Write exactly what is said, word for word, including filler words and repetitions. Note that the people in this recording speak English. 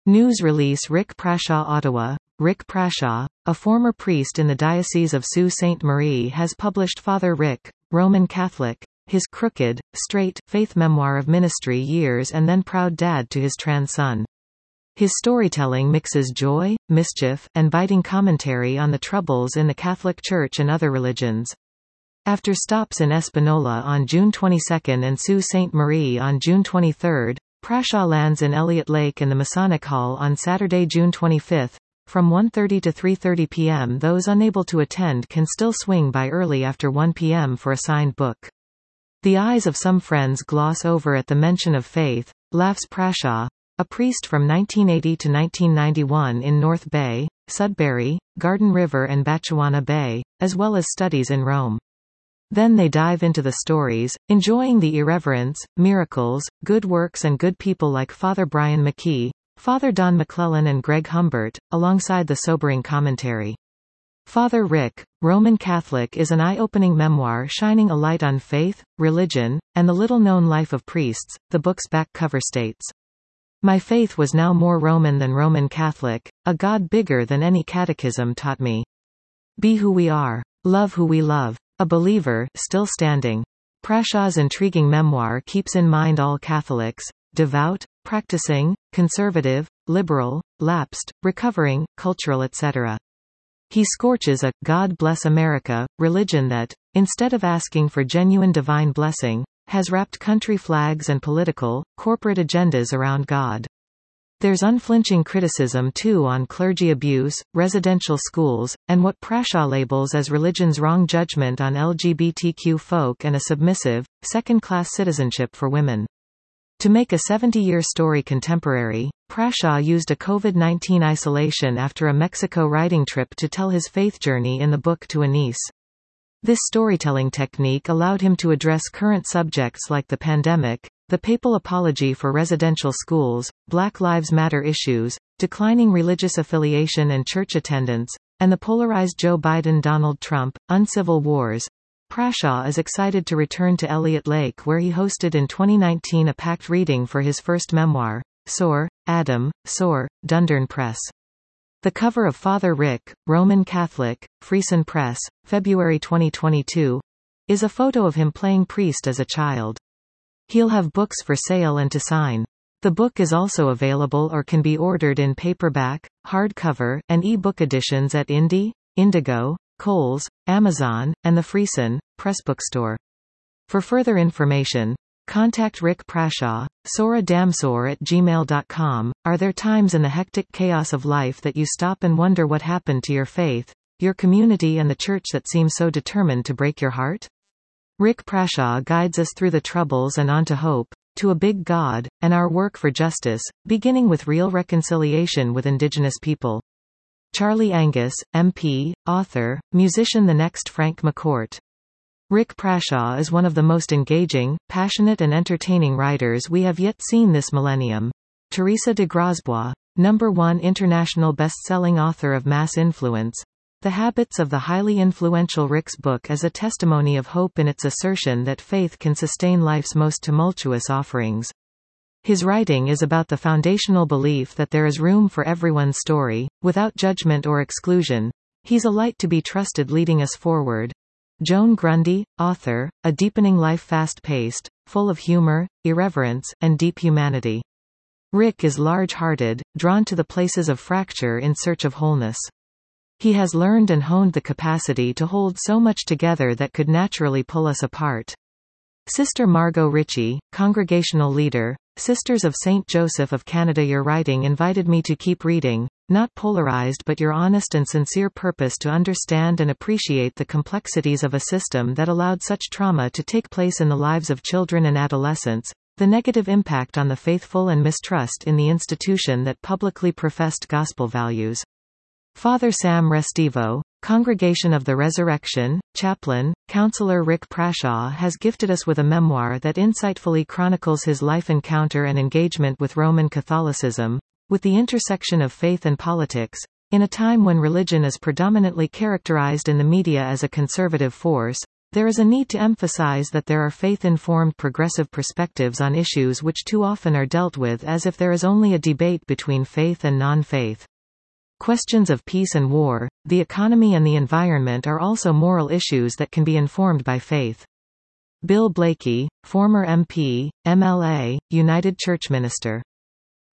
News release Rick Prashaw Ottawa. Rick Prashaw, a former priest in the Diocese of Sault Ste. Marie, has published Father Rick, Roman Catholic, his crooked, straight, faith memoir of ministry years and then proud dad to his trans son. His storytelling mixes joy, mischief, and biting commentary on the troubles in the Catholic Church and other religions. After stops in Espanola on June twenty-second and Sault Ste. Marie on June twenty-third, Prashaw lands in Elliott Lake in the Masonic Hall on Saturday, June twenty-fifth. From one thirty to three thirty p m Those unable to attend can still swing by early after one p m for a signed book. The eyes of some friends gloss over at the mention of faith, laughs Prashaw, a priest from nineteen eighty to nineteen ninety-one in North Bay, Sudbury, Garden River and Batchewana Bay, as well as studies in Rome. Then they dive into the stories, enjoying the irreverence, miracles, good works and good people like Father Brian McKee, Father Don McClellan and Greg Humbert, alongside the sobering commentary. Father Rick, Roman Catholic is an eye-opening memoir shining a light on faith, religion, and the little-known life of priests, the book's back cover states. My faith was now more Roman than Roman Catholic, a God bigger than any catechism taught me. Be who we are. Love who we love. A believer, still standing. Prashaw's intriguing memoir keeps in mind all Catholics, devout, practicing, conservative, liberal, lapsed, recovering, cultural et cetera. He scorches a "God bless America" religion that, instead of asking for genuine divine blessing, has wrapped country flags and political, corporate agendas around God. There's unflinching criticism too on clergy abuse, residential schools, and what Prashaw labels as religion's wrong judgment on L G B T Q folk and a submissive, second-class citizenship for women. To make a seventy-year story contemporary, Prashaw used a COVID nineteen isolation after a Mexico riding trip to tell his faith journey in the book to a niece. This storytelling technique allowed him to address current subjects like the pandemic, the papal apology for residential schools, Black Lives Matter issues, declining religious affiliation and church attendance, and the polarized Joe Biden-Donald Trump, uncivil wars. Prashaw is excited to return to Elliott Lake where he hosted in twenty nineteen a packed reading for his first memoir, Soar, Adam, Soar, Dundurn Press. The cover of Father Rick, Roman Catholic, Friesen Press, February twenty twenty-two, is a photo of him playing priest as a child. He'll have books for sale and to sign. The book is also available or can be ordered in paperback, hardcover, and e-book editions at Indie, Indigo, Kohl's, Amazon, and the Friesen Press bookstore. For further information, contact Rick Prashaw, sora damsor at gmail dot com. Are there times in the hectic chaos of life that you stop and wonder what happened to your faith, your community and the church that seem so determined to break your heart? Rick Prashaw guides us through the troubles and on to hope, to a big God, and our work for justice, beginning with real reconciliation with Indigenous people. Charlie Angus, M P, author, musician. The next Frank McCourt. Rick Prashaw is one of the most engaging, passionate and entertaining writers we have yet seen this millennium. Teresa de Grosbois, number one international best-selling author of Mass Influence. The Habits of the highly influential Rick's book is a testimony of hope in its assertion that faith can sustain life's most tumultuous offerings. His writing is about the foundational belief that there is room for everyone's story, without judgment or exclusion. He's a light to be trusted leading us forward. Joan Grundy, author, A Deepening Life, fast-paced, full of humor, irreverence, and deep humanity. Rick is large-hearted, drawn to the places of fracture in search of wholeness. He has learned and honed the capacity to hold so much together that could naturally pull us apart. Sister Margot Ritchie, congregational leader, Sisters of Saint Joseph of Canada. Your writing invited me to keep reading, not polarized but your honest and sincere purpose to understand and appreciate the complexities of a system that allowed such trauma to take place in the lives of children and adolescents, the negative impact on the faithful and mistrust in the institution that publicly professed gospel values. Father Sam Restivo, Congregation of the Resurrection, chaplain, Counselor Rick Prashaw has gifted us with a memoir that insightfully chronicles his life encounter and engagement with Roman Catholicism, with the intersection of faith and politics, in a time when religion is predominantly characterized in the media as a conservative force. There is a need to emphasize that there are faith-informed progressive perspectives on issues which too often are dealt with as if there is only a debate between faith and non-faith. Questions of peace and war, the economy and the environment are also moral issues that can be informed by faith. Bill Blakey, former M P, M L A, United Church minister.